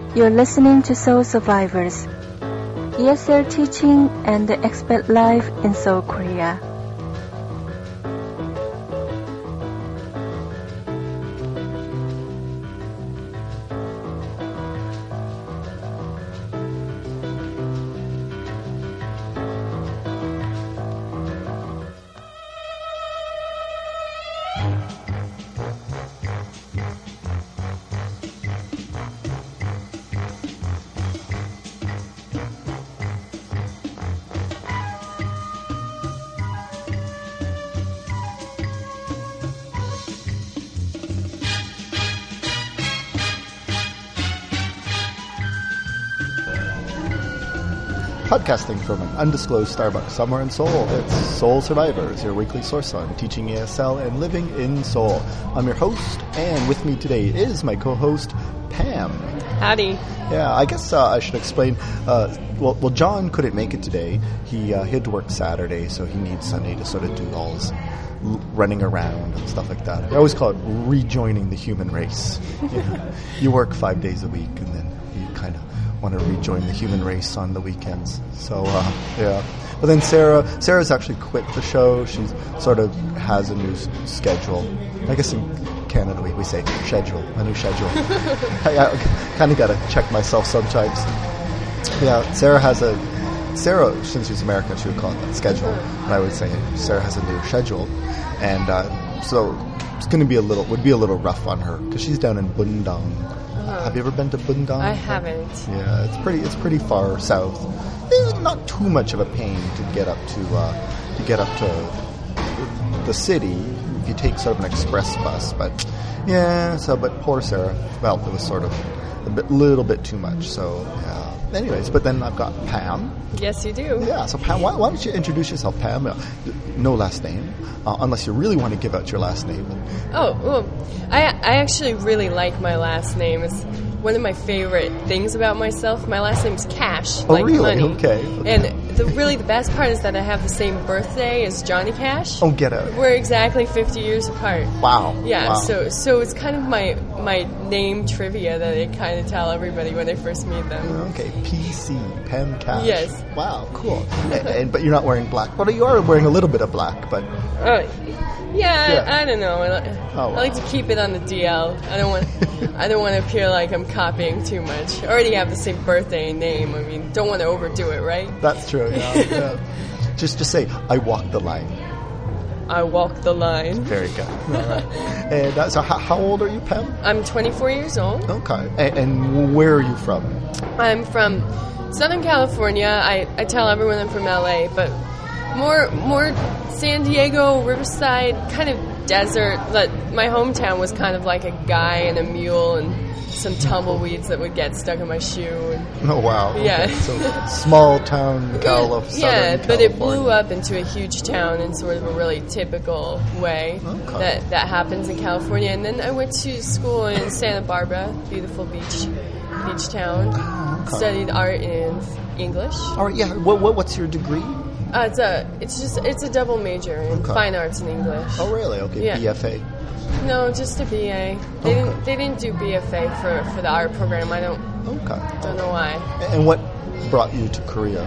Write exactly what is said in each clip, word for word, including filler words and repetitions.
You're listening to Soul Survivors, E S L teaching and expat life in Seoul, Korea. Podcasting from an undisclosed Starbucks somewhere in Seoul, it's Soul Survivors, your weekly source on teaching E S L and living in Seoul. I'm your host, and with me today is my co-host, Pam. Howdy. Yeah, I guess uh, I should explain. Uh, well, well, John couldn't make it today. He, uh, he had to work Saturday, so he needs Sunday to sort of do all his l- running around and stuff like that. I always call it rejoining the human race. You know, you work five days a week, and then you kind of want to rejoin the human race on the weekends. So, uh, yeah. But then Sarah, Sarah's actually quit the show. She sort of has a new s- schedule. I guess in Canada we, we say schedule, a new schedule. I, I kind of got to check myself sometimes. Yeah, Sarah has a, Sarah, since she's American, she would call it that schedule. And I would say Sarah has a new schedule. And uh, so it's going to be a little, would be a little rough on her because she's down in Bundang. Have you ever been to Bundang? I haven't. Yeah, it's pretty. It's pretty far south. It's not too much of a pain to get up to uh, to get up to the city if you take sort of an express bus. But yeah, so but poor Sarah felt it was sort of a bit, little bit too much. So yeah. Anyways, but then I've got Pam. Yes, you do. Yeah. So Pam, why, why don't you introduce yourself, Pam? Uh, no last name, uh, unless you really want to give out your last name. Oh, well, I I actually really like my last name. It's one of my favorite things about myself. My last name's Cash, Oh, like really? money. Okay, okay. And the really the best part is that I have the same birthday as Johnny Cash. Oh, get out. We're exactly fifty years apart. Wow. Yeah, Wow. so so it's kind of my my name trivia that I kind of tell everybody when I first meet them. Okay, P C, Pam Cash. Yes. Wow, cool. and, and but you're not wearing black. Well, you are wearing a little bit of black, but Uh, yeah, Yeah. I, I don't know. I, li- Oh, I like to keep it on the D L. I don't want I don't want to appear like I'm copying too much. I already have the same birthday and name. I mean, don't want to overdo it, right? that's true. Yeah, yeah. Just just say I walk the line. I walk the line. Very good. All right. And uh, so, how, how old are you, Pam? I'm twenty-four years old. Okay. And, and where are you from? I'm from Southern California. I, I tell everyone I'm from L A, but more more San Diego, Riverside, kind of desert. But my hometown was kind of like a guy and a mule and some tumbleweeds that would get stuck in my shoe. And, Oh wow. Okay. Yeah. So small town California. yeah, but it blew up into a huge town in sort of a really typical way Okay. that that happens in California. And then I went to school in Santa Barbara, beautiful beach beach town. okay. Studied art and English. All right. Yeah. What, what what's your degree? Uh, it's a it's just it's a double major in Okay. fine arts and English. Oh really? Okay. Yeah. B F A. No, just a B A. They Okay. didn't they didn't do B F A for, for the art program. I don't Okay. don't know why. And what brought you to Korea?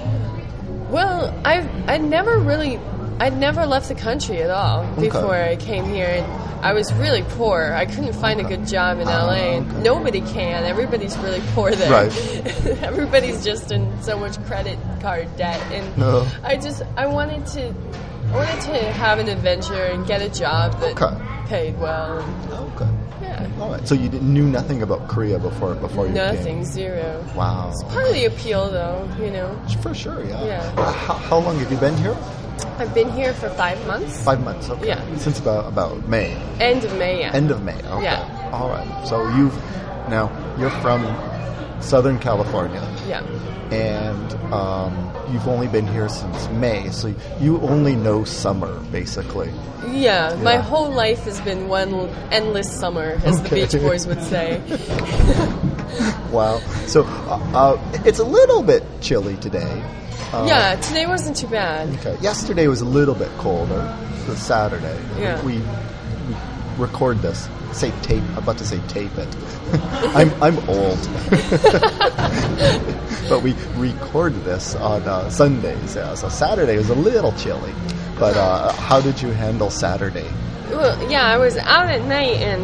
Well, I've I'd never really I'd never left the country at all Okay. before I came here. And I was really poor. I couldn't find a good job in L A. And okay. nobody can. Everybody's really poor there. Right. Everybody's just in so much credit card debt. And No. I just I wanted to I wanted to have an adventure and get a job that Okay. paid well. Okay. Yeah. All right. So you didn't- knew nothing about Korea before before you Nothing, zero. came. Wow. Part of the appeal, though, you know. For sure. Yeah. Yeah. Uh, How, how long have you been here? I've been here for five months. Five months. Okay. Yeah. Since about about May. End of May, yeah. End of May. Okay. Yeah. All right. So you've now you're from Southern California, Yeah. and um, you've only been here since May, so you only know summer basically. Yeah, my Yeah. whole life has been one l- endless summer, as the Okay. Beach Boys would say. Wow. So uh, uh, it's a little bit chilly today. Uh, yeah, today wasn't too bad. Okay. Yesterday was a little bit colder. The Saturday. Yeah. We, we record this say tape. I'm about to say tape it. I'm I'm old, but we record this on uh, Sundays. Yeah, so Saturday was a little chilly. But uh, how did you handle Saturday? Well, yeah, I was out at night, and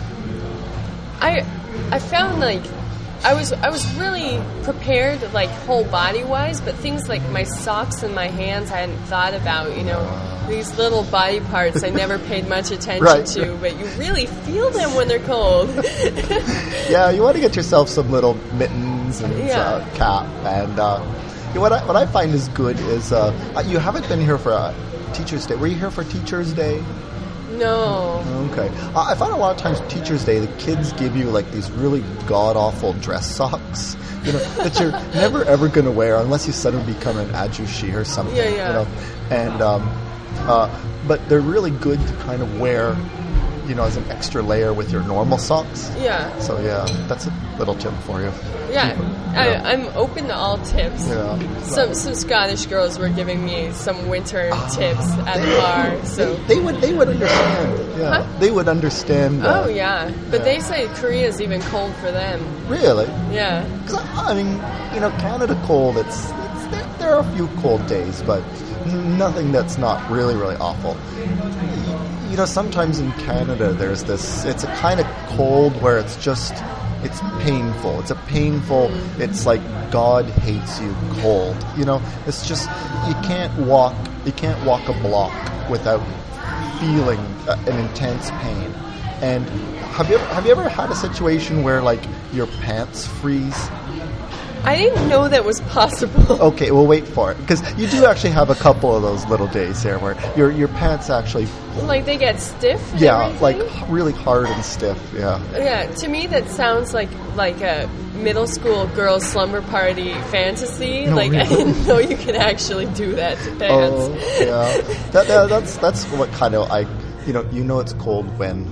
I I found like I was I was really prepared, like whole body wise, but things like my socks and my hands I hadn't thought about. You know, these little body parts I never paid much attention Right. to, but you really feel them when they're cold. Yeah, you want to get yourself some little mittens and Yeah. uh, cap. And uh, you know, what I what I find is good is uh, you haven't been here for uh, Teachers Day. Were you here for Teachers Day? No. Okay. Uh, I find a lot of times Teachers Day, the kids give you like these really god-awful dress socks, you know, that you're never ever going to wear unless you suddenly become an ajushi or something. Yeah, yeah. You know, and um, uh, but they're really good to kind of wear, you know, as an extra layer with your normal socks. Yeah. So yeah, that's a little tip for you. Yeah, I, I'm open to all tips. Yeah. Some some Scottish girls were giving me some winter tips at the bar. So They would they would understand. Yeah, Huh? they would understand. Uh, oh yeah, but yeah. they say Korea's even cold for them. Really? Yeah. Because I mean, you know, Canada cold. It's, it's there, there are a few cold days, but nothing that's not really really awful. You know, sometimes in Canada there's this. It's a kind of cold where it's just. It's painful. It's a painful. It's like God hates you cold. You know, it's just you can't walk. You can't walk a block without feeling uh, an intense pain. And have you ever, have you ever had a situation where like your pants freeze? I didn't know that was possible. Okay, we'll wait for it because you do actually have a couple of those little days there where your your pants actually, Like they get stiff. and yeah, everything? like h- really hard and stiff. Yeah. Yeah, to me that sounds like like a middle school girls' slumber party fantasy. No, like I really? didn't know you could actually do that to pants. Oh, yeah. That, that, that's that's what kind of I, you know, you know it's cold when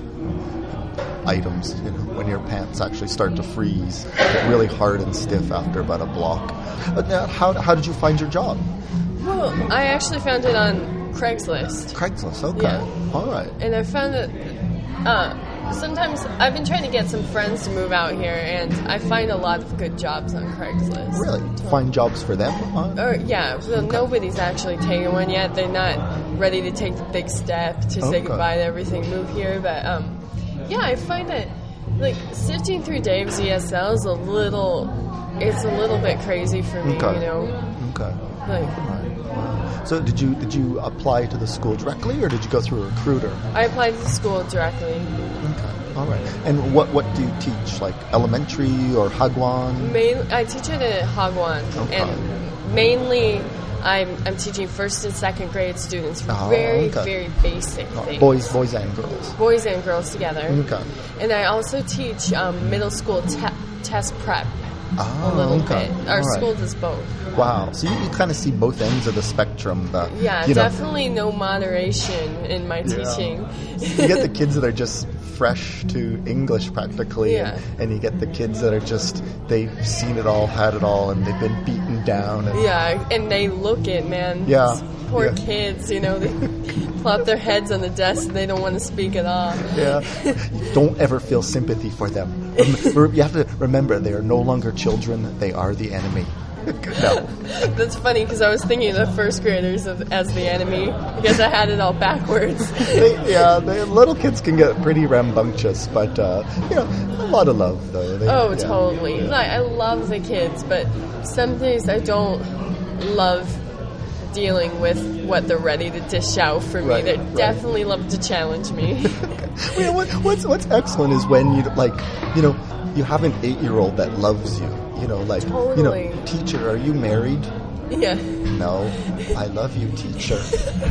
items, you know, when your pants actually start to freeze, get really hard and stiff after about a block. But now, how how did you find your job? Well, I actually found it on Craigslist. Craigslist. Okay. Yeah. All right. And I found that uh, sometimes I've been trying to get some friends to move out here, and I find a lot of good jobs on Craigslist. Really? Find jobs for them? Huh? Or yeah, well, nobody's actually taken one yet. They're not ready to take the big step to say Okay. goodbye to everything, move here. But um, yeah, I find that like sifting through Dave's E S L is a little, it's a little bit crazy for me. Okay. You know, Okay. like. All right. Wow. So did you did you apply to the school directly or did you go through a recruiter? I applied to the school directly. Okay. All right. And what what do you teach? Like elementary or hagwon? Main, I teach it at Hagwon, Okay. and mainly I'm I'm teaching first and second grade students. Oh, very okay. very basic Oh, things. boys boys and girls. boys and girls together. Okay. And I also teach um, middle school te- test prep Ah, a little okay. bit. Our All right. school does both. Wow. So you, you kind of see both ends of the spectrum. The, Yeah, you know, definitely no moderation in my Yeah. teaching. you get the kids that are just fresh to English practically, Yeah. and, and you get the kids that are just, they've seen it all, had it all, and they've been beaten down. And, Yeah, and they look it, man. Yeah, These poor yeah. kids, you know, they plop their heads on the desk and they don't want to speak at all. Yeah. Don't ever feel sympathy for them. Rem- You have to remember they are no longer children, they are the enemy. No. That's funny because I was thinking of the first graders of, as the enemy because I had it all backwards. They, yeah, the little kids can get pretty rambunctious, but, uh, you know, a lot of love, though. They, Oh, yeah. totally. Like, I love the kids, but some days I don't love dealing with what they're ready to dish out for me. Right, They right. definitely love to challenge me. You know, what, what's what's excellent is when you like, you know, you have an eight-year-old that loves you. You know, like, Totally. you know, teacher, are you married? yeah. No, I love you, teacher.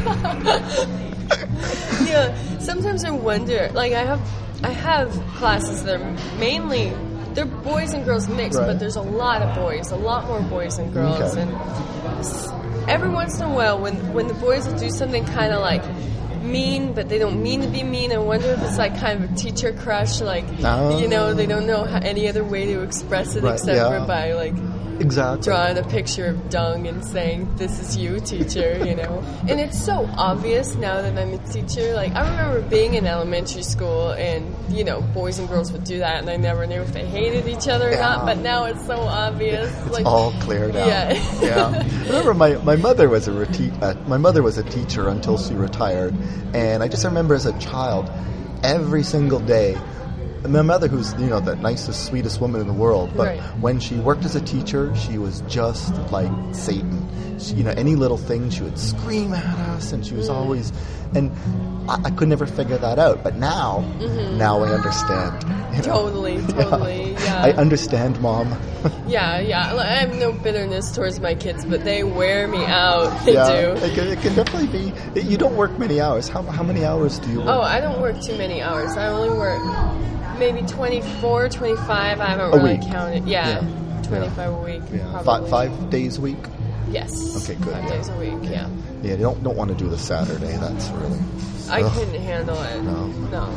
Yeah. Sometimes I wonder, like I have I have classes that are mainly they're boys and girls mixed, Right. but there's a lot of boys, a lot more boys and girls, Okay. and s- every once in a while, when when the boys will do something kind of like mean, but they don't mean to be mean. I wonder if it's like kind of a teacher crush, like, Oh. you know, they don't know how, any other way to express it Right, except yeah. for by, like, Exactly. drawing a picture of dung and saying, "This is you, teacher," you know. And it's so obvious now that I'm a teacher. Like, I remember being in elementary school and, you know, boys and girls would do that and I never knew if they hated each other or Yeah. not, but now it's so obvious. It's like, all cleared out. Yeah. yeah. I remember my, my mother was a reti- uh, my mother was a teacher until she retired, and I just remember as a child, every single day. My mother, who's, you know, the nicest, sweetest woman in the world, but Right. when she worked as a teacher, she was just like Satan. She, you know, any little thing, she would scream at us, and she was always, and I, I could never figure that out. But now, now I understand. you know. Totally, totally, yeah. I understand, Mom. Yeah, yeah. Like, I have no bitterness towards my kids, but they wear me out. They yeah, do. It can, it can definitely be. You don't work many hours. How how many hours do you work? Oh, I don't work too many hours. I only work maybe twenty-four, twenty-five. I haven't A really week. counted. Yeah, Yeah. twenty-five a week. yeah, Probably. five five days a week. Yes. Okay, good, Five yeah. days a week. Yeah. Yeah, you don't don't want to do the Saturday. That's really. I Ugh. couldn't handle it. No. No.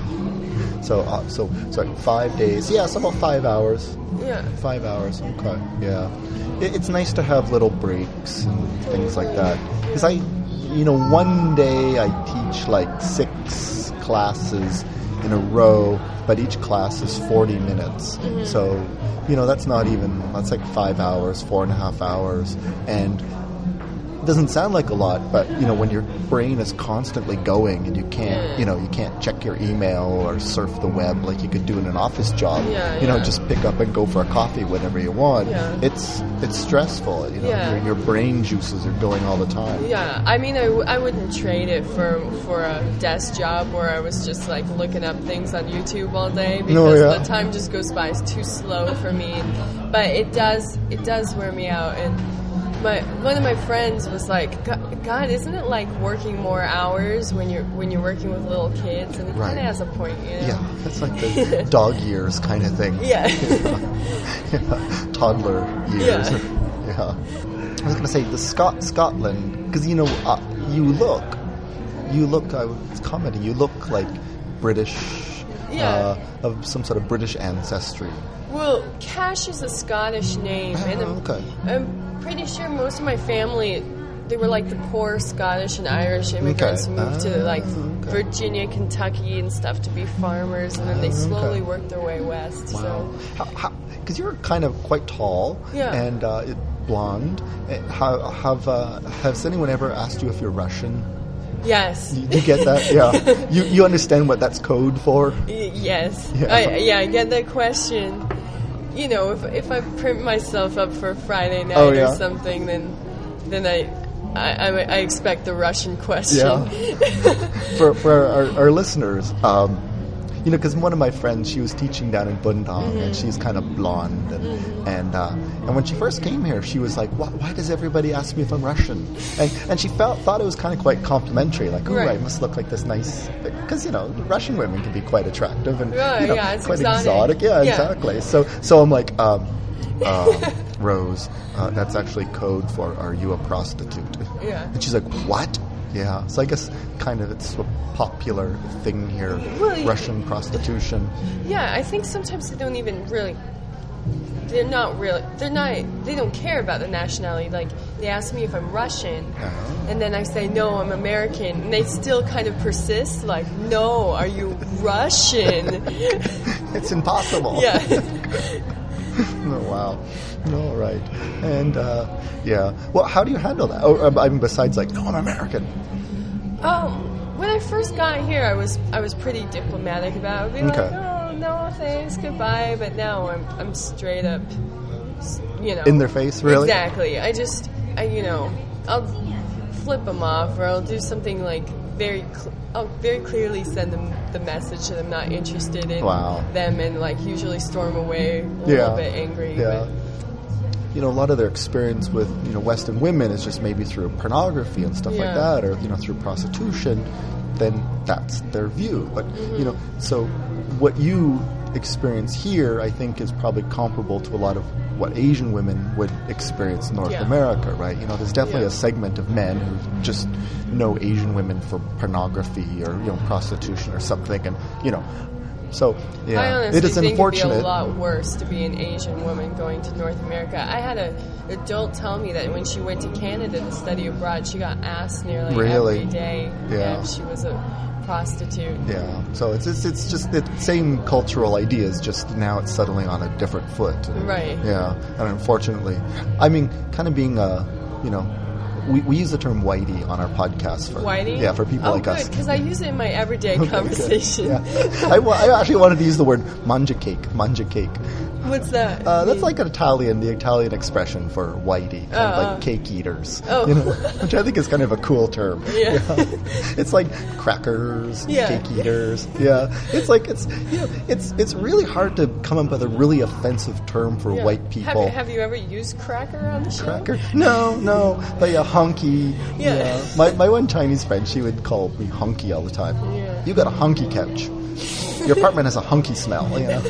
Yeah. So uh, so sorry, five days. Yeah, it's about five hours. Yeah. Five hours. Okay. Yeah. It, it's nice to have little breaks and things like that. Because I, you know, one day I teach like six classes in a row, but each class is forty minutes. Mm-hmm. So, you know, that's not even, that's like five hours, four and a half hours. And it doesn't sound like a lot, but, you know, when your brain is constantly going and you can't, Yeah. you know, you can't check your email or surf the web like you could do in an office job. Yeah, you know, yeah. just pick up and go for a coffee whenever you want. Yeah. It's it's stressful. You know, Yeah. your, your brain juices are going all the time. Yeah, I mean, I, w- I wouldn't trade it for for a desk job where I was just like looking up things on YouTube all day because No, yeah. the time just goes by. It's too slow for me. But it does it does wear me out. And my one of my friends was like, "God, God, isn't it like working more hours when you're when you're working with little kids?" And he Right. kind of has a point. You know? Yeah, it's like the dog years kind of thing. Yeah. Yeah, toddler years. Yeah. Yeah. I was going to say the Scot Scotland, because you know uh, you look, you look. Uh, it's comedy. You look like British, Yeah. uh, of some sort of British ancestry. Well, Cash is a Scottish name, and I'm, okay. I'm pretty sure most of my family, they were like the poor Scottish and Irish immigrants Okay. who moved to Ah, like okay. Virginia, Kentucky, and stuff to be farmers, and then they Ah, slowly okay. worked their way west. Wow. So Because you're kind of quite tall Yeah. and uh, blonde. Uh, How, have uh, has anyone ever asked you if you're Russian? yes, You, you get that? Yeah. You you understand what that's code for? Y- yes, Yeah. I, yeah, I get that question. You know, if if I print myself up for Friday night Oh, yeah? or something, then then I. I, I, I expect the Russian question. Yeah. for for our, our listeners, um, you know, because one of my friends, she was teaching down in Bundang, and she's kind of blonde, and and, uh, and when she first came here, she was like, why, why does everybody ask me if I'm Russian? And and she felt thought it was kind of quite complimentary, like, oh, Right. I must look like this nice, because you know, Russian women can be quite attractive and Right, you know, yeah, it's quite exotic. Yeah, Yeah. exactly. So so I'm like. Um, uh, Rose, uh, that's actually code for "Are you a prostitute?" Yeah. And she's like, "What?" Yeah. So I guess kind of it's a popular thing here, Well, y- Russian prostitution. Yeah, I think sometimes they don't even really. They're not really. They're not. They don't care about the nationality. Like they ask me if I'm Russian, Uh-huh. and then I say no, I'm American, and they still kind of persist. Like, no, are you Russian? It's impossible. Yeah. Oh, wow. All right. And uh, yeah. Well, how do you handle that? Oh, um, I mean, besides like, no, I'm American. Um, when I first got here, I was I was pretty diplomatic about it. I'd be Okay. like, oh no, thanks, goodbye. But now I'm I'm straight up, s- you know, In their face, really? Exactly. I just, I you know, I'll flip them off, or I'll do something like very, cl- I'll very clearly send them the message that I'm not interested in Wow. them, and like usually storm away a Yeah. little bit angry. Yeah. You know, a lot of their experience with, you know, Western women is just maybe through pornography and stuff like Yeah. that, or, you know, through prostitution, then that's their view. But, Mm-hmm. you know, so what you, experience here, I think, is probably comparable to a lot of what Asian women would experience in North Yeah. America, right? You know, there's definitely Yeah. a segment of men who just know Asian women for pornography or, you know, prostitution or something, and, you know, so, yeah. I honestly it is think unfortunate. it'd be a lot worse to be an Asian woman going to North America. I had an adult tell me that when she went to Canada to study abroad, she got asked nearly Really? every day Yeah. if she was a prostitute. Yeah, so it's it's, it's just the same cultural ideas, just now it's settling on a different foot. Right. Yeah, and unfortunately, I mean, kind of being a, you know, we, we use the term whitey on our podcast for Whitey? yeah for people oh, like good, us. because I use it in my everyday Okay, good. conversation. Yeah, I, wa- I actually wanted to use the word manja cake. Manja cake. What's that? Uh, that's mean? like an Italian, the Italian expression for whitey, kind of Oh, like oh. cake eaters. Oh. You know, which I think is kind of a cool term. Yeah. It's like crackers, Yeah. cake eaters. Yeah, it's like it's you know it's it's really hard to come up with a really offensive term for Yeah. white Have people. you, have you ever used cracker on the show? Cracker? No, no. But yeah, hunky. Yeah. My my one Chinese friend, she would call me hunky all the time. Yeah. You got a hunky couch. Your apartment has a hunky smell. You know.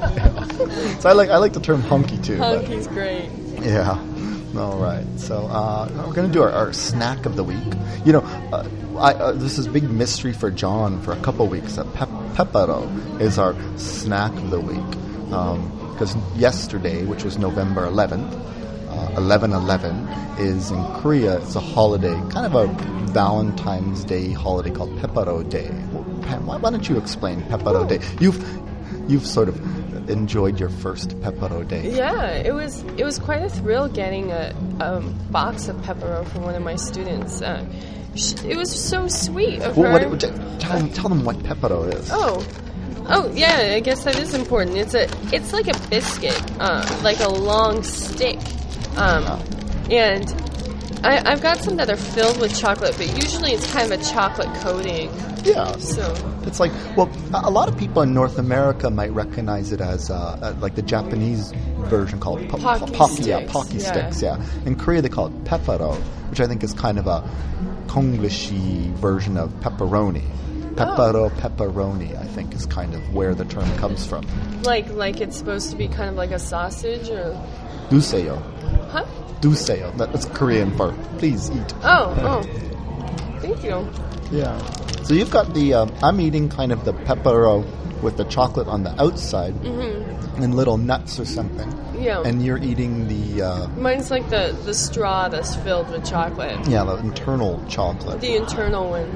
So I like I like the term hunky too. but- Hunky's great. yeah. All right. So uh, we're going to do our, our snack of the week. You know, uh, I, uh, this is a big mystery for John for a couple of weeks. That pep- pepero is our snack of the week. Because yesterday, which was November eleventh, uh, eleven eleven, is in Korea. It's a holiday, kind of a Valentine's Day holiday called Pepero Day. Well, Pam, why, why don't you explain Pepero Day? You've you've sort of enjoyed your first Pepero Day. Yeah, it was it was quite a thrill getting a, a box of pepero from one of my students. Uh, sh- it was so sweet of Well, her. what, tell, them, tell them what Pepero is. Oh, oh yeah. I guess that is important. It's a it's like a biscuit, uh, like a long stick, um, and I, I've got some that are filled with chocolate, but usually it's kind of a chocolate coating. Yeah. So It's like, well, a a lot of people in North America might recognize it as uh, uh, like the Japanese version called po- po- Pocky pocky, yeah, sticks, pocky yeah. sticks, yeah. In Korea they call it pepero, which I think is kind of a Konglish-y version of pepperoni. Pepero, pepperoni, I think, is kind of where the term comes from. like like it's supposed to be kind of like a sausage or Duseo. huh? Duseo. That's Korean for please eat. Oh oh, thank you. Yeah. So you've got the, um, I'm eating kind of the pepero with the chocolate on the outside and little nuts or something. Yeah. And you're eating the, uh, Mine's like the, the straw that's filled with chocolate. yeah, the internal chocolate. The internal one.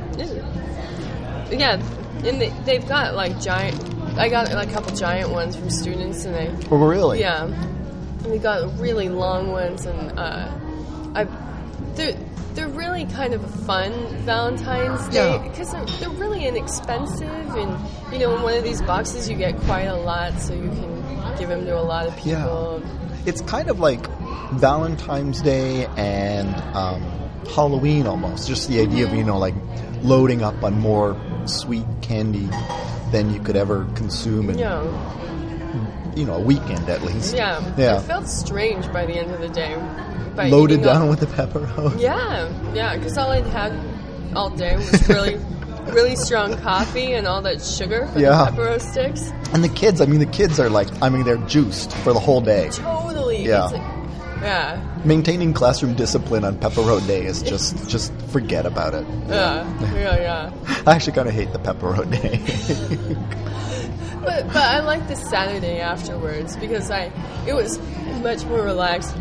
Yeah, and they, they've got like giant. I got like a couple giant ones from students, and they Oh, really? yeah, and they got really long ones, and uh, I they're they're really kind of a fun Valentine's Day Yeah. because they're, they're really inexpensive, and you know in one of these boxes you get quite a lot, so you can give them to a lot of people. Yeah. It's kind of like Valentine's Day and um, Halloween almost. Just the idea of, you know, like loading up on more sweet candy than you could ever consume in, Yeah, you know, a weekend at least. yeah, Yeah. It felt strange by the end of the day. By Loaded eating all- down with the pepperoni. Yeah, yeah, because all I'd had all day was really, really strong coffee and all that sugar for Yeah. the pepero sticks. And the kids, I mean, the kids are like, I mean, they're juiced for the whole day. Totally. Yeah. It's like, yeah. Maintaining classroom discipline on Pepero Day is just, just forget about it. Yeah. Yeah. Yeah. I actually kind of hate the Pepero Day. But but I like the Saturday afterwards because I it was much more relaxed.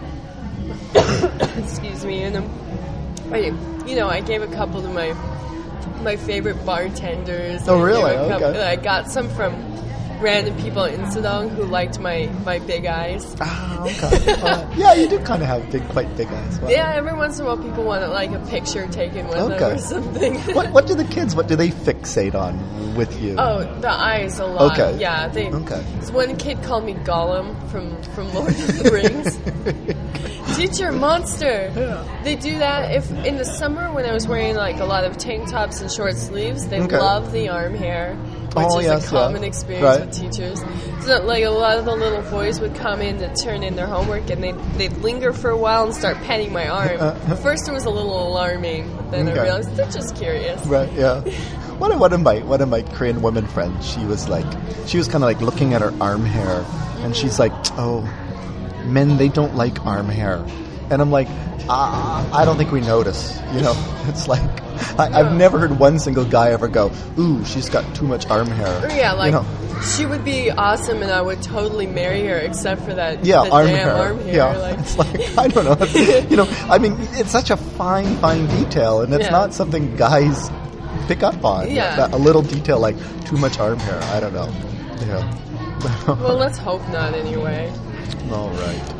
Excuse me, and um, I you know I gave a couple to my my favorite bartenders. Oh, and I really? gave a couple- Okay. I got some from random people in Sedong who liked my, my big eyes. Ah, okay. Uh, yeah, you do kind of have big, quite big eyes. Wow. Yeah, every once in a while people want like a picture taken with them Okay. or something. What, what do the kids, what do they fixate on with you? Oh, the eyes a lot. Okay. Yeah, they. Okay. So one kid called me Gollum from from Lord of the Rings. Teacher monster. Yeah. They do that if in the summer when I was wearing like a lot of tank tops and short sleeves. They Okay. love the arm hair, which Oh, is yes, a common yeah. experience Right. with teachers. So like a lot of the little boys would come in to turn in their homework and they they'd linger for a while and start petting my arm. Uh, First it was a little alarming, but then Okay. I realized they're just curious. Right, yeah. one of one of my one of my Korean women friends, she was like, she was kind of like looking at her arm hair, and she's like, oh, men, they don't like arm hair, and I'm like, ah, I don't think we notice. You know, it's like I, I've never heard one single guy ever go, ooh, she's got too much arm hair. Yeah, like. You know? She would be awesome, and I would totally marry her, except for that yeah, the arm damn hair. arm hair. Yeah, like. It's like, I don't know. It's, you know, I mean, it's such a fine, fine detail, and it's Yeah. not something guys pick up on. Yeah. That, a little detail like too much arm hair. I don't know. Yeah. Well, let's hope not, anyway. All right.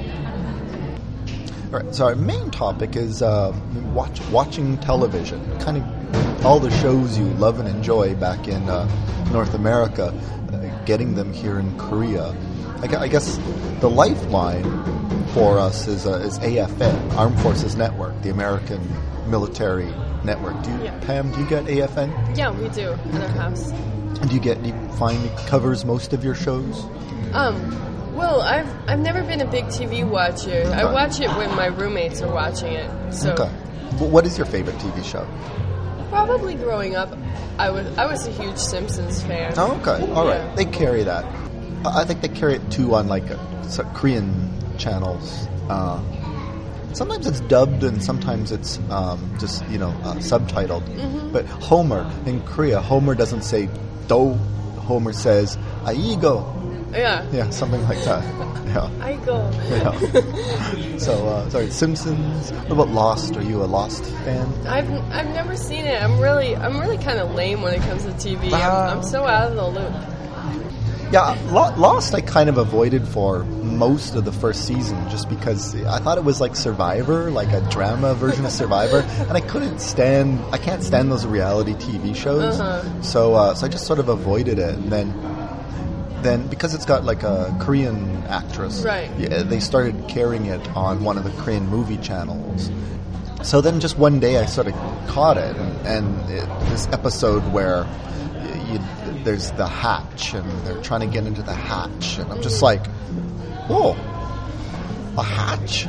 All right. So our main topic is uh, watch, watching television. Kind of all the shows you love and enjoy back in uh, North America, uh, getting them here in Korea. I, gu- I guess the lifeline for us is uh, is A F N, Armed Forces Network, the American military network. Do you, Yeah. Pam? Do you get A F N? Yeah, we do in our house. And do you get? Do you find it covers most of your shows? Um. Well, I've I've never been a big T V watcher. I Okay. watch it when my roommates are watching it. So Okay. Wh- What is your favorite T V show? probably growing up, I was I was a huge Simpsons fan. Oh, okay. All right. Yeah. They carry that. I I think they carry it too on like uh, so Korean channels. Uh, sometimes it's dubbed and sometimes it's um, just you know uh, subtitled. Mm-hmm. But Homer in Korea, Homer doesn't say "do." Homer says "aigo." Yeah. Yeah, something like that. Yeah. I go. Yeah. So, uh, sorry, Simpsons. What about Lost? Are you a Lost fan? I've I've never seen it. I'm really I'm really kind of lame when it comes to T V. Ah. I'm, I'm so out of the loop. Yeah, Lo- Lost I kind of avoided for most of the first season just because I thought it was like Survivor, like a drama version of Survivor, and I couldn't stand, I can't stand those reality T V shows. Uh-huh. So, uh, so I just sort of avoided it, and then, then because it's got like a Korean actress, Right. yeah, they started carrying it on one of the Korean movie channels. So then just one day I sort of caught it, and, and it, this episode where y- you, there's the hatch, and they're trying to get into the hatch, and I'm just like, whoa, a hatch?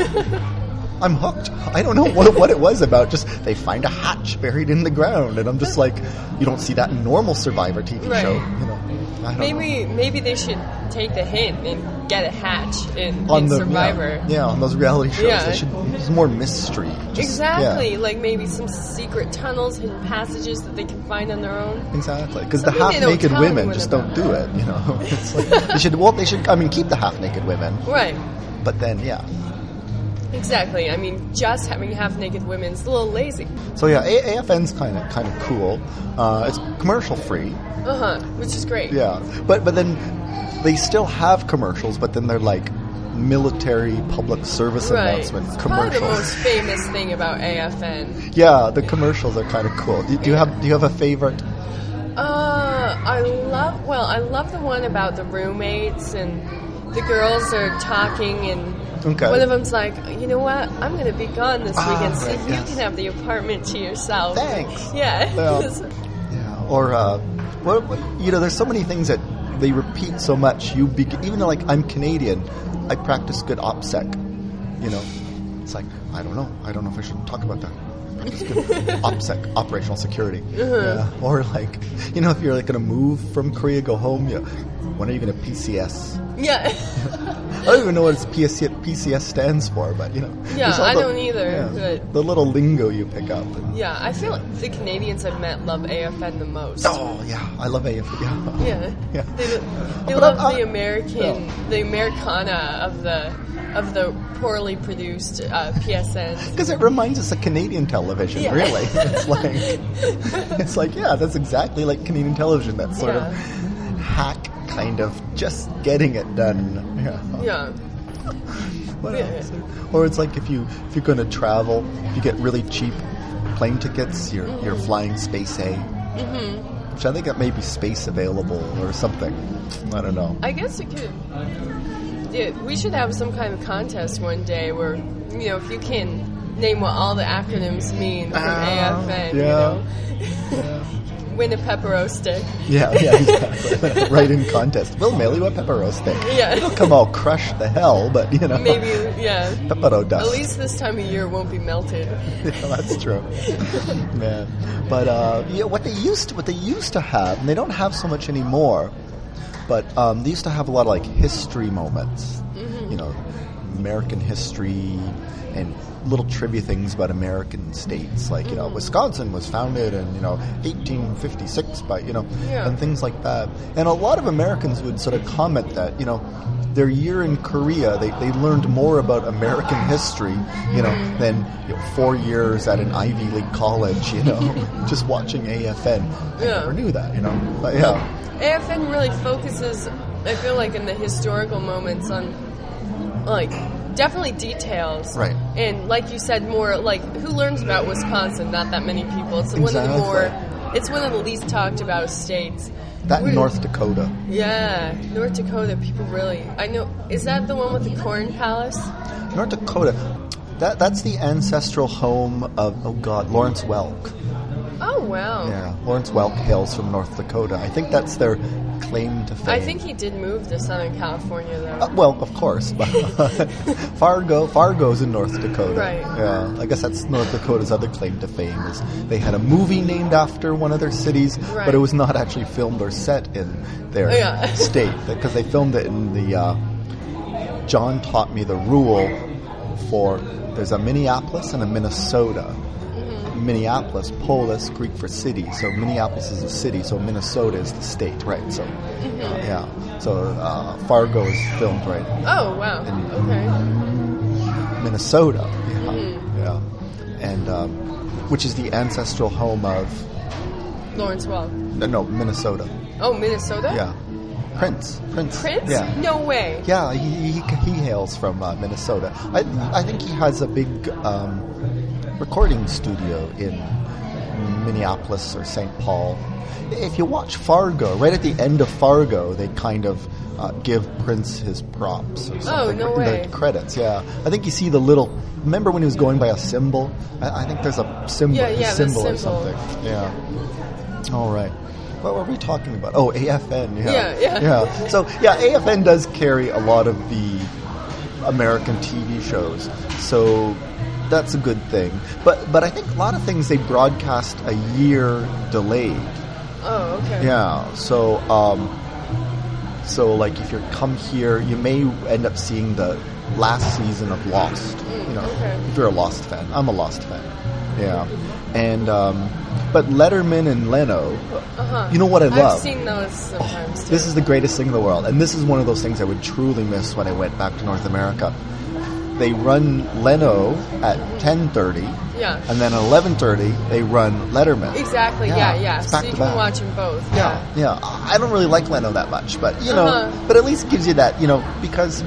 I'm hooked. I don't know what, what it was about, just they find a hatch buried in the ground, and I'm just like, you don't see that in normal Survivor T V Right. show, you know. I don't know. Maybe maybe they should take the hint and get a hatch in, On in the, Survivor. Yeah, yeah, on those reality shows. Yeah. They should, there's more mystery. Just- Exactly, yeah. like maybe some secret tunnels, hidden passages that they can find on their own. Exactly, because the Something they don't half-naked tell women anyone just about. don't do it. You know, it's like they should. Well, they should. I mean, keep the half-naked women, Right, but then yeah. exactly. I mean, just having half-naked women is a little lazy. So yeah, A- AFN's kind of kind of cool. Uh, it's commercial free. Uh huh, which is great. Yeah, but but then they still have commercials, but then they're like military public service Right. announcement It's probably the commercials. most famous thing about A F N. Yeah, the commercials are kind of cool. Do, do you have do you have a favorite? Uh, I love, well, I love the one about the roommates and the girls are talking and Okay. one of them's like, you know what, I'm going to be gone this Ah, weekend, so right, you yes. can have the apartment to yourself. Thanks. Yeah. Yeah. Yeah, or uh, what, what, you know, there's so many things that they repeat so much. You be, even though like I'm Canadian, I practice good OPSEC. You know, it's like I don't know. I don't know if I should talk about that. I practice good OPSEC, operational security. Yeah. Or like, you know, if you're like going to move from Korea, go home. You, when are you going to P C S? Yeah. I don't even know what P C S stands for, but you know. Yeah, there's all I the- don't either, yeah, but- the little lingo you pick up. And, Yeah, I feel like the Canadians I've met love A F N the most. oh yeah, I love A F. Yeah. Yeah. Yeah. They, they But love I- I- the American, the Americana of the of the poorly produced uh, P S Ns. Because it reminds us of Canadian television, Yeah. really. It's like, it's like, yeah, that's exactly like Canadian television. That sort Yeah. of hack kind of just getting it done. Yeah. Yeah. What Yeah. else? Or it's like if you if you're going to travel, you get really cheap plane tickets. You're Mm-hmm. you're flying Space A, mm-hmm. which I think that may be space available or something. I don't know. I guess it could. Yeah, we should have some kind of contest one day where, you know, if you can name what all the acronyms mean from Ah, A F N, yeah. you know. win a pepero stick. Yeah, yeah, exactly. Right in contest. We'll mail you a pepero stick. Yeah. It'll come all crushed to hell, but, you know. Maybe, yeah. Pepero dust. At least this time of year it won't be melted. Yeah, that's true. Man. But, uh, yeah, what they used to, what they used to have, and they don't have so much anymore, but um, they used to have a lot of, like, history moments. Mm-hmm. You know, American history and little trivia things about American states, like, you know, mm-hmm. Wisconsin was founded in, you know, eighteen fifty-six by, you know, yeah. and things like that. And a lot of Americans would sort of comment that, you know, their year in Korea, they, they learned more about American history, you know, than you know, four years at an Ivy League college, you know, just watching A F N. I yeah. never knew that, you know. But, yeah. A F N really focuses, I feel like, in the historical moments on, like, definitely details. Right. And like you said, more like, who learns about Wisconsin? Not that many people. It's exactly. one of the more, it's one of the least talked about states. That We're, North Dakota. Yeah, North Dakota, people really, I know, is that the one with the Corn Palace? North Dakota, that that's the ancestral home of, oh God, Lawrence Welk. Oh, wow. Yeah, Lawrence Welk hails from North Dakota. I think that's their claim to fame. I think he did move to Southern California, though. Uh, well, of course. Fargo, Fargo's in North Dakota. Right. Yeah, I guess that's North Dakota's other claim to fame is they had a movie named after one of their cities, right. but it was not actually filmed or set in their oh, yeah. state because they filmed it in the. Uh, John taught me the rule for there's a Minneapolis and a Minnesota. Minneapolis, Polis, Greek for city. So Minneapolis is a city, so Minnesota is the state, right? So, mm-hmm. uh, yeah. So uh, Fargo is filmed right. Oh wow. In okay. Minnesota, yeah, mm-hmm. yeah, and um, which is the ancestral home of Lawrence Welk. No, no, Minnesota. Oh, Minnesota. Yeah. Prince, Prince, Prince? Yeah. No way. Yeah, he he, he hails from uh, Minnesota. I I think he has a big um, recording studio in Minneapolis or Saint Paul. If you watch Fargo, right at the end of Fargo, they kind of uh, give Prince his props or something. Oh, no in way. the credits, yeah. I think you see the little. Remember when he was going by a symbol? I, I think there's a symbol, Yeah, yeah, a symbol, the or symbol. something. Yeah. All right. What were we talking about? Oh, A F N. Yeah. Yeah, yeah. yeah. So, yeah, A F N does carry a lot of the American T V shows. So that's a good thing. But but I think a lot of things they broadcast a year delayed. Oh, okay. Yeah. So um, so like if you come here, you may end up seeing the last season of Lost. Mm, you know, okay. if you're a Lost fan, I'm a Lost fan. Yeah. And um, but Letterman and Leno, uh-huh. you know what I love? I've seen those sometimes oh, too. This is the greatest thing in the world, and this is one of those things I would truly miss when I went back to North America. They run Leno at ten thirty, yeah, and then at eleven thirty they run Letterman. Exactly, yeah, yeah. yeah. So you can back. watch them both. Yeah, yeah, yeah. I don't really like Leno that much, but you know, uh-huh. but at least gives you that, you know, because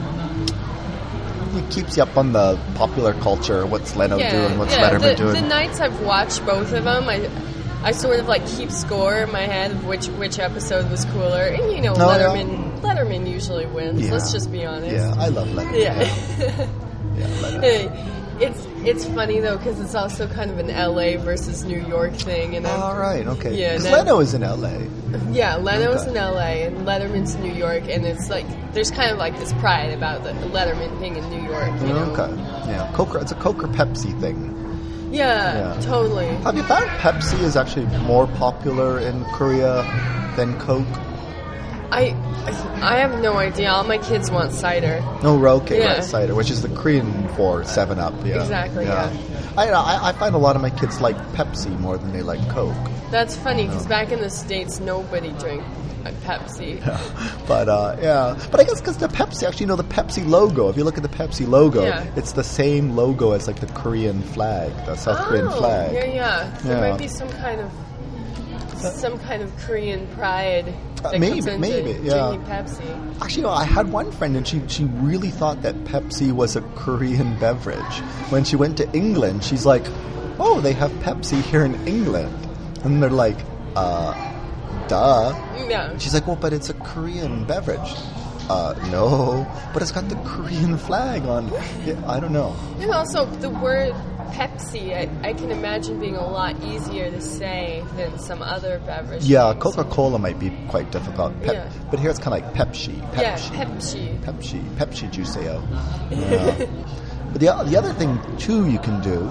it keeps you up on the popular culture. What's Leno yeah, doing? What's yeah. Letterman the, doing? The nights I've watched both of them, I, I sort of like keep score in my head of which which episode was cooler, and you know, Oh, Letterman yeah. Letterman usually wins. Yeah. Let's just be honest. Yeah, I love Letterman. Yeah. yeah. yeah Letterman. Hey, it's it's funny though because it's also kind of an L A versus New York thing, and I'm, All right, okay. Yeah, Because that- Leno is in L A. yeah, Leno's Okay. in L A and Letterman's in New York, and it's like there's kind of like this pride about the Letterman being in New York. You know? Okay. Yeah, Coke. It's a Coke or Pepsi thing. Yeah, Yeah. totally. Have you found Pepsi is actually more popular in Korea than Coke? I I have no idea. All my kids want cider. No, okay, Yeah. right, cider, which is the Korean for Seven Up. Yeah, Exactly, I, I I find a lot of my kids like Pepsi more than they like Coke. That's funny because Oh. back in the States, nobody drank a Pepsi. But uh, yeah, but I guess because the Pepsi, actually, you know, the Pepsi logo. If you look at the Pepsi logo, Yeah. it's the same logo as like the Korean flag, the South Korean Oh, flag. yeah, yeah. There Yeah. might be some kind of some kind of Korean pride Uh, that maybe, comes into maybe, yeah. drinking Pepsi. Actually, you know, I had one friend, and she, she really thought that Pepsi was a Korean beverage. When she went to England, she's like, oh, they have Pepsi here in England. And they're like, uh, duh. Yeah. She's like, well, but it's a Korean beverage. Uh, no, but it's got the Korean flag on. Yeah, I don't know. And also, the word Pepsi, I, I can imagine being a lot easier to say than some other beverage. Yeah, names. Coca-Cola might be quite difficult. Pep, Yeah. But here it's kind of like Pepsi. Pepsi. Yeah, Pepsi. Pepsi. Pepsi Juiceo. Yeah. But the, the other thing, too, you can do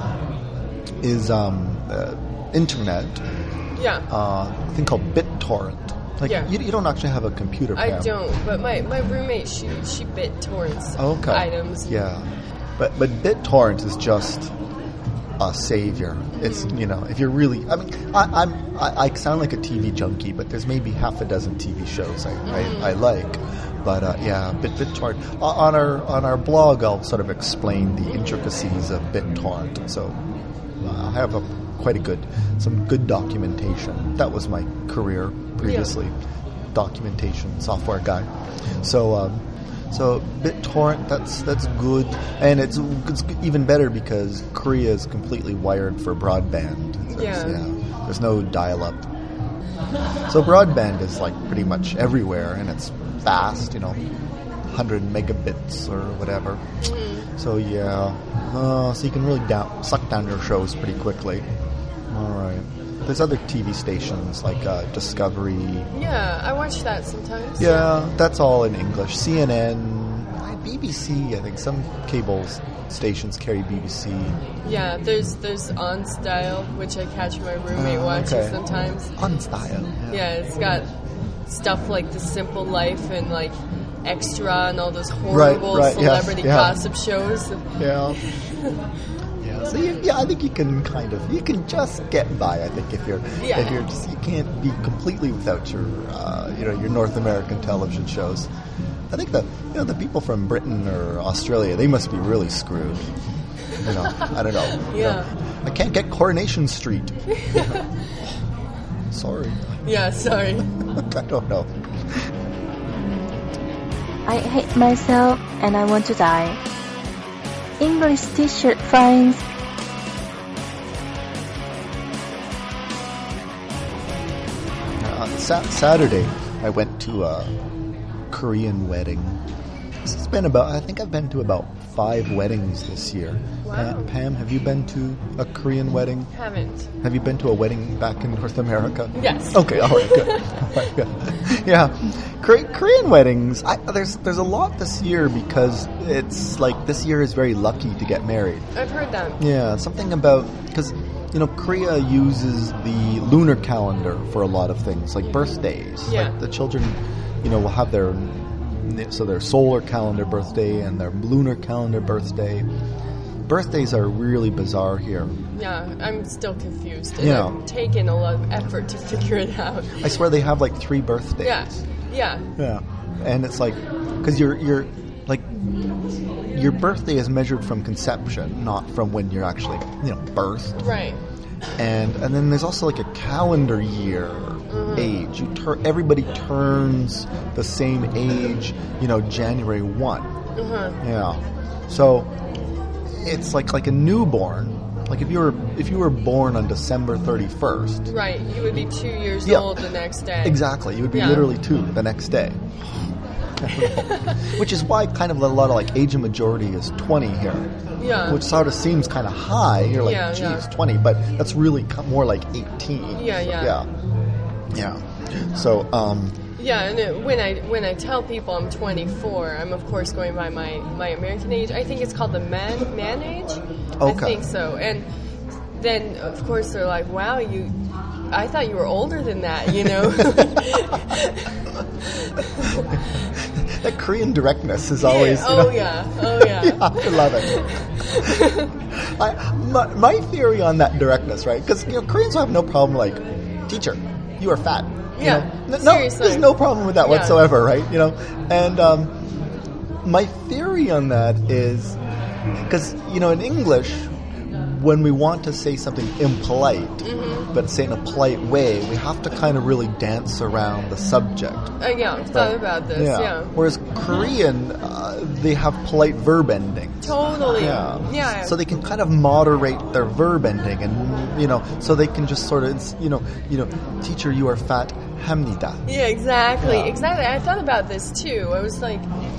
is um, uh, internet, Yeah. uh, a thing called BitTorrent. Like, Yeah. you, you don't actually have a computer, I Pam. don't, but my, my roommate, she, she bit torrents Okay. items. Yeah. But but BitTorrent is just a savior. It's, you know, if you're really, I mean, I, I'm, I, I sound like a T V junkie, but there's maybe half a dozen T V shows I, I, I like. But uh, yeah, Bit BitTorrent. Uh, on our on our blog, I'll sort of explain the intricacies of BitTorrent. So uh, I have a quite a good, some good documentation. That was my career previously, Yeah. documentation software guy. So. Um, So BitTorrent, that's that's good, and it's, it's even better because Korea is completely wired for broadband. There's, Yeah. there's no dial-up. So broadband is like pretty much everywhere, and it's fast. You know, one hundred megabits or whatever. Mm-hmm. So yeah, uh, so you can really down, suck down your shows pretty quickly. All right. There's other T V stations like uh, Discovery. Yeah, I watch that sometimes. Yeah, that's all in English. C N N, B B C, I think some cable stations carry B B C. Yeah, there's there's On Style, which I catch my roommate Uh, watching okay. sometimes. On Style. Yeah, it's got stuff like The Simple Life and like Extra and all those horrible right, yes, celebrity yeah. gossip shows. Yeah. Yeah. So you, yeah, I think you can kind of you can just get by. I think if you're Yeah. if you're just you can't be completely without your uh, you know your North American television shows. I think the you know the people from Britain or Australia, they must be really screwed. You know, I don't know. You Yeah. know, I can't get Coronation Street. Sorry. Yeah, sorry. I don't know. I hate myself and I want to die. English t-shirt finds. Uh, sa- Saturday, I went to a Korean wedding. This has been about, I think I've been to about five weddings this year. Wow. Uh, Pam, have you been to a Korean wedding? Haven't. Have you been to a wedding back in North America? Yes. Okay, all right, good. All right, good. Yeah, Kore- Korean weddings, I, there's there's a lot this year because it's like this year is very lucky to get married. I've heard that. Yeah, something about, because, you know, Korea uses the lunar calendar for a lot of things, like birthdays. Yeah. Like the children, you know, will have their, so their solar calendar birthday and their lunar calendar birthday. Birthdays are really bizarre here. Yeah, I'm still confused. And Yeah. I've taken a lot of effort to figure it out. I swear they have like three birthdays. Yeah, yeah. Yeah. And it's like, because you're, you're, like, your birthday is measured from conception, not from when you're actually, you know, birthed. Right. And and then there's also like a calendar year Mm-hmm. age. You tur- everybody turns the same age, you know, January first. Uh-huh. Yeah. So it's like like a newborn. Like if you were if you were born on December thirty-first. Right. You would be two years Yeah. old the next day. Exactly. You would be Yeah. literally two the next day. Which is why kind of a lot of like age of majority is twenty here. Yeah. Which sort of seems kind of high. You're like, Yeah, geez, yeah. twenty, but that's really co- more like eighteen. Yeah, yeah. Yeah. Yeah. So, um, Yeah, and it, when I when I tell people I'm twenty-four, I'm of course going by my, my American age. I think it's called the man man age. I Okay. think so. And then of course they're like, "Wow, you! I thought you were older than that." You know. that Korean directness is always. Yeah. You Oh know, yeah. Oh yeah. yeah, I love it. I, my, my theory on that directness, right? Because you know Koreans have no problem like, teacher, you are fat. You Yeah, know? No, seriously. there's no problem with that Yeah. whatsoever, right? You know, and um, my theory on that is because you know in English, when we want to say something impolite, Mm-hmm. but say in a polite way, we have to kind of really dance around the subject. Uh, yeah, I've thought about this. Yeah. Whereas Korean, uh, they have polite verb endings. Totally. Yeah. Yeah. So they can kind of moderate their verb ending, and you know, so they can just sort of, you know, you know, teacher, you are fat, 합니다. Yeah, exactly, Yeah. exactly. I thought about this too. I was like,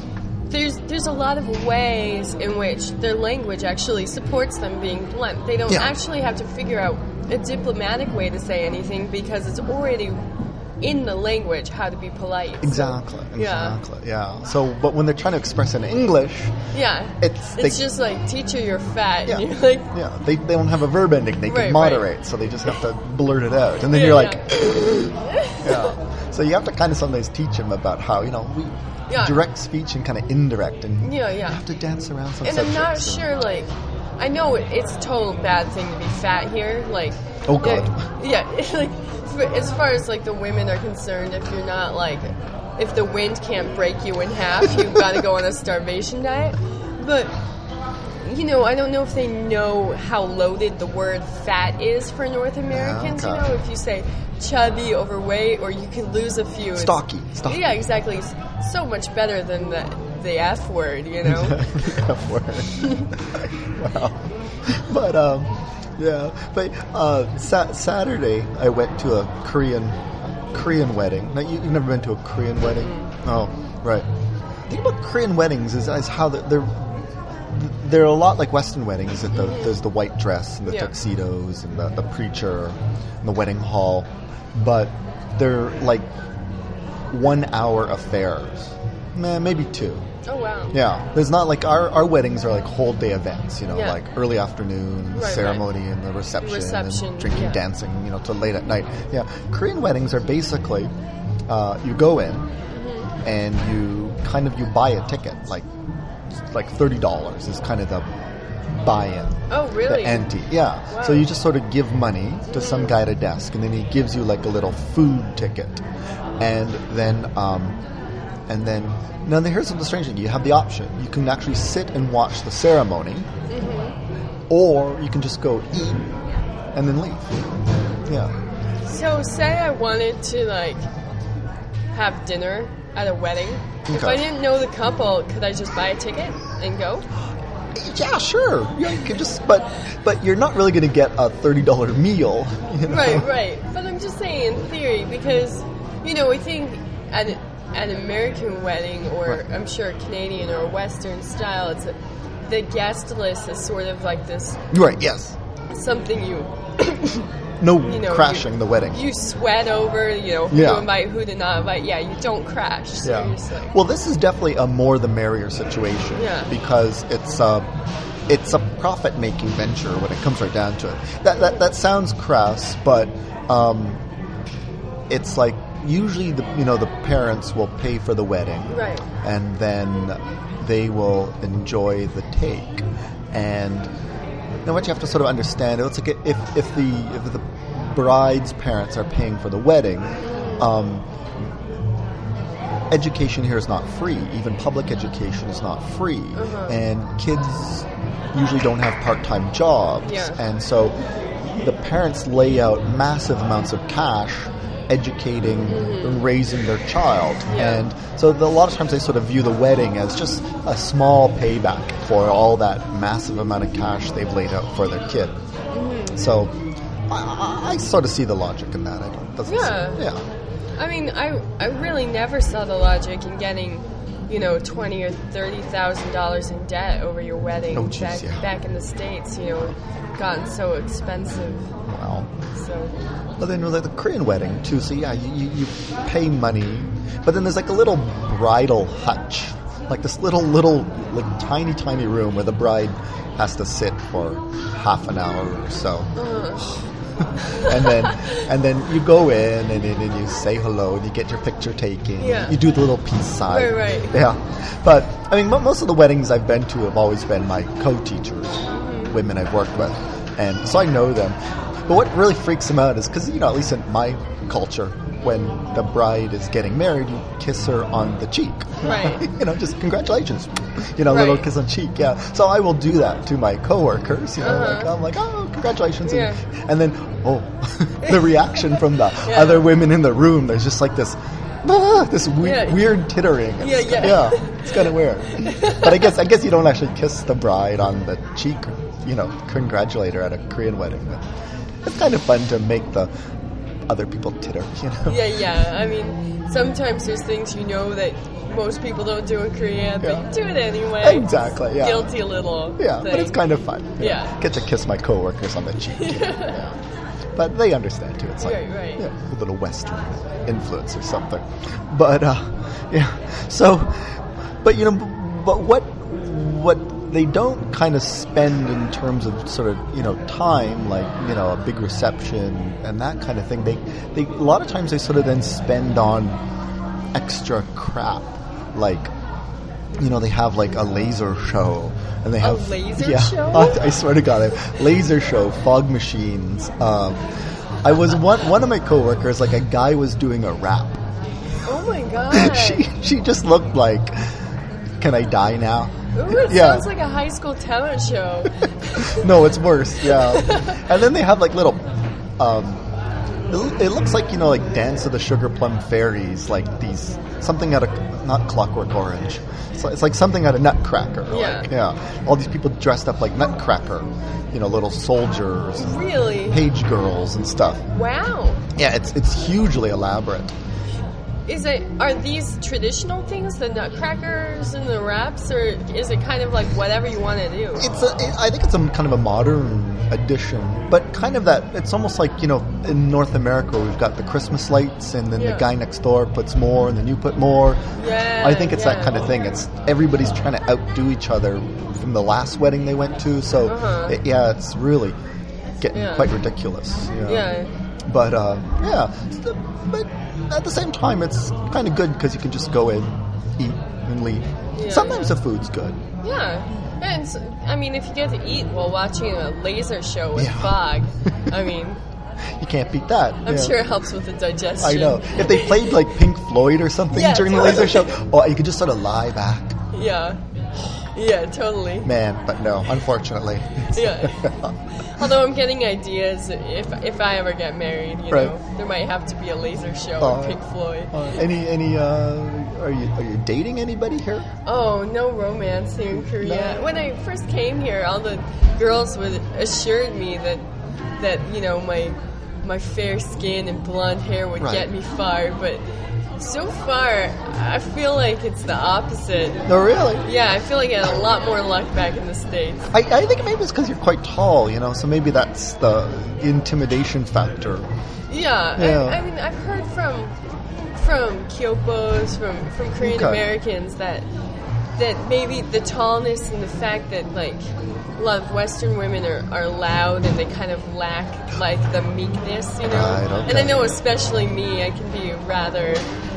there's there's a lot of ways in which their language actually supports them being blunt. They don't Yeah. actually have to figure out a diplomatic way to say anything because it's already in the language how to be polite. Exactly. Yeah. Exactly. Yeah. So, but when they're trying to express in English, Yeah. it's It's they, just like, teacher, you're fat. yeah, And you're like, yeah. They they don't have a verb ending. They can Right, moderate, right. so they just have to blurt it out, and then Yeah, you're like, yeah. yeah. So you have to kind of sometimes teach them about how you know we Yeah. direct speech and kind of indirect, and Yeah, you yeah. have to dance around some And I'm not subjects and- sure, like, I know it's a total bad thing to be fat here. Like, Oh, God. Yeah, yeah, like, for- as far as, like, the women are concerned, if you're not, like, if the wind can't break you in half, you've got to go on a starvation diet. But, you know, I don't know if they know how loaded the word fat is for North Americans. okay. You know, if you say chubby, overweight, or you can lose a few. it's- Stocky, stocky. Yeah, exactly. It's so much better than the, the F word, you know? F word. Wow. But um, yeah. But uh, sa- Saturday I went to a Korean Korean wedding. Now you, you've never been to a Korean wedding? Mm-hmm. Oh, right. The thing about Korean weddings is, is how they're, they're they're a lot like Western weddings. That the, there's the white dress and the Yeah. tuxedos and the, the preacher and the wedding hall, but they're like one hour affairs, Meh, maybe two. Oh, wow. Yeah, there's not like our, our weddings are like whole day events, you know, Yeah. like early afternoon, Right, ceremony, and the reception, Reception, and drinking, yeah. dancing, you know, till late at night. Yeah, Korean weddings are basically uh, you go in Mm-hmm. and you kind of you buy a ticket, like like thirty dollars is kind of the buy-in. Oh, really? The ante, yeah. Wow. So you just sort of give money to some guy at a desk, and then he gives you like a little food ticket, and then um, and then now here's the strange thing: you have the option. You can actually sit and watch the ceremony, Mm-hmm. or you can just go eat and then leave. Yeah. So, say I wanted to, like, have dinner at a wedding. If Okay. I didn't know the couple, could I just buy a ticket and go? Yeah, sure. Yeah, you can just, but but you're not really going to get a thirty dollar meal. You know? Right, right. But I'm just saying in theory because, you know, I think at an American wedding or Right. I'm sure Canadian or Western style, it's a, the guest list is sort of like this Right. Yes. something you No you know crashing you, the wedding. You sweat over, you know, who Yeah. to invite, who to not invite. Yeah, you don't crash. So Yeah. you're just like, Well, this is definitely a more the merrier situation. Yeah. Because it's a it's a profit making venture when it comes right down to it. That that that sounds crass, but um, it's like usually the you know the parents will pay for the wedding, right. and then they will enjoy the take. And now what you have to sort of understand, it's like if if the if the bride's parents are paying for the wedding, um, education here is not free. Even public education is not free, Uh-huh. and kids usually don't have part-time jobs, Yeah. and so the parents lay out massive amounts of cash educating and raising their child. Yeah. And so the, a lot of times they sort of view the wedding as just a small payback for all that massive amount of cash they've laid out for their kid. So I, I, I sort of see the logic in that. I don't, doesn't Yeah. seem- yeah. I mean, I I really never saw the logic in getting, you know, twenty or thirty thousand dollars in debt over your wedding. Oh, geez, back yeah. back in the States, you know, gotten so expensive. Wow. So But then with like the Korean wedding too, so yeah, you, you, you pay money, but then there's like a little bridal hutch, like this little little like tiny tiny room where the bride has to sit for half an hour or so. and then and then you go in and then and you say hello and you get your picture taken. Yeah. You do the little peace sign. Right, right. Yeah. But I mean, mo- most of the weddings I've been to have always been my co-teachers, women I've worked with, and so I know them. But what really freaks them out is because, you know, at least in my culture, when the bride is getting married, you kiss her on the cheek. Right. You know, just congratulations. You know, a little Right. kiss on cheek. Yeah. So I will do that to my coworkers. You know, Uh-huh. like I'm like, oh, congratulations, Yeah. and, and then oh, the reaction from the Yeah. other women in the room. There's just like this. Ah, this we- Yeah. weird tittering. Yeah, It's- yeah. yeah, it's kind of weird. But I guess I guess you don't actually kiss the bride on the cheek, you know, congratulate her at a Korean wedding. But it's kind of fun to make the other people titter, you know? Yeah, yeah. I mean, sometimes there's things you know that most people don't do in Korea, but Yeah. you do it anyway. Exactly, yeah. Guilty little Yeah, thing. but it's kind of fun. you know? Yeah. Get to kiss my coworkers on the cheek. you know? Yeah. But they understand too. It's like Right, right. yeah, a little Western influence or something. But uh, yeah, so but you know, but what what they don't kind of spend in terms of sort of you know time, like you know a big reception and that kind of thing. They they a lot of times they sort of then spend on extra crap, like. You know, they have like a laser show, and they have laser yeah, show? I, I swear to God, a laser show, fog machines. Um, I was one one of my coworkers, like a guy was doing a rap. Oh my god. she she just looked like, can I die now? Ooh, it Yeah. sounds like a high school talent show. No, it's worse. Yeah, and then they have like little. Um, it, it looks like you know, like Dance of the Sugar Plum Fairies, like these something out of not Clockwork Orange. So it's like something out of Nutcracker. Yeah. Like, yeah. All these people dressed up like Nutcracker, you know, little soldiers, and Really? page girls and stuff. Wow. Yeah, it's it's hugely elaborate. Is it are these traditional things, the nutcrackers and the raps, or is it kind of like whatever you want to do? It's a, it, I think it's a kind of a modern addition, but kind of that. It's almost like you know, in North America we've got the Christmas lights, and then Yeah. the guy next door puts more, and then you put more. Yeah, I think it's yeah. that kind of thing. It's everybody's trying to outdo each other from the last wedding they went to. So Uh-huh. it, yeah, it's really getting Yeah. quite ridiculous. you know. Yeah. But uh, yeah, it's- but at the same time, it's kind of good because you can just go in, eat, and leave. Yeah, Sometimes yeah. the food's good. Yeah. And s- I mean, if you get to eat while watching a laser show with Yeah. fog, I mean, You can't beat that. I'm yeah. sure it helps with the digestion. I know. If they played like Pink Floyd or something Yeah, during the laser totally. show, oh, you could just sort of lie back. Yeah. Yeah, totally. Man, but no, unfortunately. Yeah. Although I'm getting ideas if if I ever get married, you Right. know, there might have to be a laser show Uh, with Pink Floyd. Uh, any, any, uh, are you, are you dating anybody here? Oh, no romance here in Korea. No. When I first came here, all the girls would assured me that that you know my my fair skin and blonde hair would Right. get me far, but so far I feel like it's the opposite. No, really? Yeah, I feel like I had a lot more luck back in the States. I, I think maybe it's because you're quite tall, you know, so maybe that's the intimidation factor. Yeah, Yeah. I, I mean, I've heard from from Kyopos, from from Korean Okay. Americans that that maybe the tallness and the fact that like a lot of Western women are, are loud and they kind of lack like the meekness, you know. Right, okay. And I know especially me, I can be rather.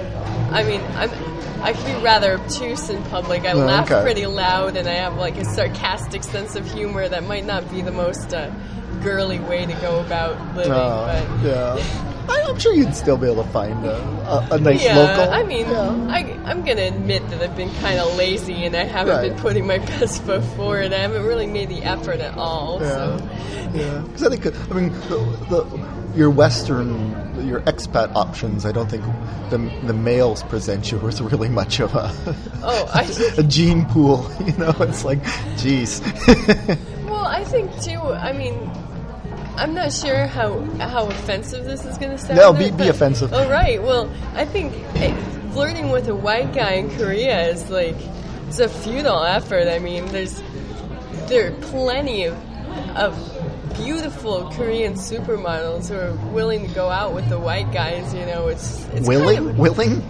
I mean, I'm. I can be rather obtuse in public. I Oh, laugh okay. pretty loud, and I have like a sarcastic sense of humor that might not be the most uh, girly way to go about living. Uh, but yeah. I, I'm sure you'd still be able to find a, a, a nice yeah, local. I mean, Yeah. I, I'm going to admit that I've been kind of lazy and I haven't Right. been putting my best foot forward. I haven't really made the effort at all. Yeah, So, yeah. Because I think, I mean, the, the, your Western, your expat options, I don't think the the males present you with really much of a Oh, I- a gene pool. You know, it's like, geez. well, I think too. I mean, I'm not sure how how offensive this is going to sound. No, be- be but- offensive. Oh, right. Well, I think eh, flirting with a white guy in Korea is like it's a futile effort. I mean, there's there are plenty of of beautiful Korean supermodels who are willing to go out with the white guys. You know, it's it's Willing? Kind of, Willing?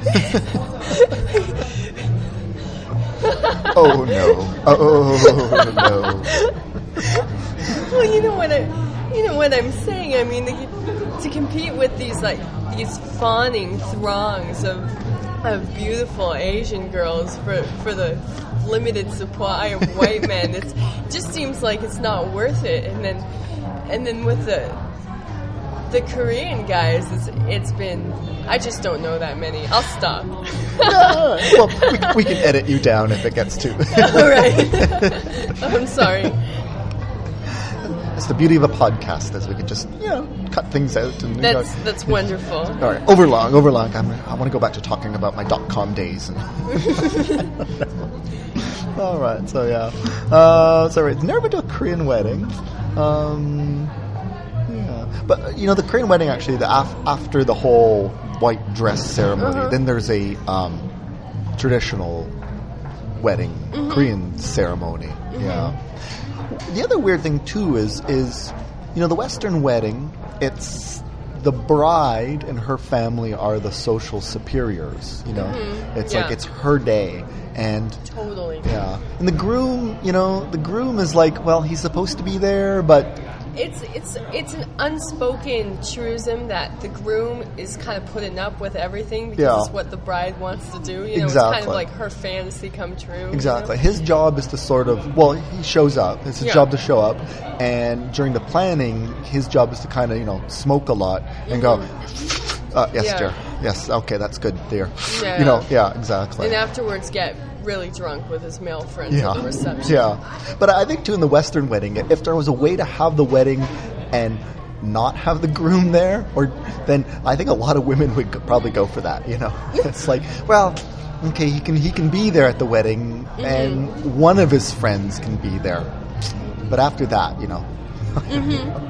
Oh, no. Oh, no. well, you know what I, you know what I'm saying. I mean, to, to compete with these like these fawning throngs of of beautiful Asian girls for for the limited supply of white men, it's, it just seems like it's not worth it. And then, and then with the the Korean guys, it's it's been. I just don't know that many. I'll stop. All right. Well, we, we can edit you down if it gets too. All right. I'm sorry. It's the beauty of a podcast, is we can just, you know, cut things out. And, you know- That's that's wonderful. All right, overlong, overlong. I'm, I want to go back to talking about my dot-com days. All right, so yeah. Uh, so right, never been to a Korean wedding. Um, yeah. But uh, you know, the Korean wedding actually, the af- after the whole white dress ceremony, Uh-huh. then there's a um, traditional wedding Mm-hmm. Korean ceremony. Yeah. The other weird thing too is is you know, the Western wedding, it's the bride and her family are the social superiors. You know, Mm-hmm. it's Yeah. like it's her day, and Totally. yeah, and the groom, you know, the groom is like, well, he's supposed to be there, but It's it's it's an unspoken truism that the groom is kind of putting up with everything because Yeah. it's what the bride wants to do. You know, it's Exactly. kind of like her fantasy come true. you exactly, know? his job is to sort of, well, he shows up. It's his Yeah. job to show up, and during the planning, his job is to kind of, you know, smoke a lot and go, uh, yes, Yeah. dear, yes, okay, that's good, dear. Yeah. You know, yeah, exactly. And afterwards, get really drunk with his male friends Yeah, at the reception. yeah. But I think too, in the Western wedding, if there was a way to have the wedding and not have the groom there, or then I think a lot of women would go, probably go for that. You know, it's like, well, okay, he can he can be there at the wedding, Mm-hmm. and one of his friends can be there, but after that, you know. Mm-hmm.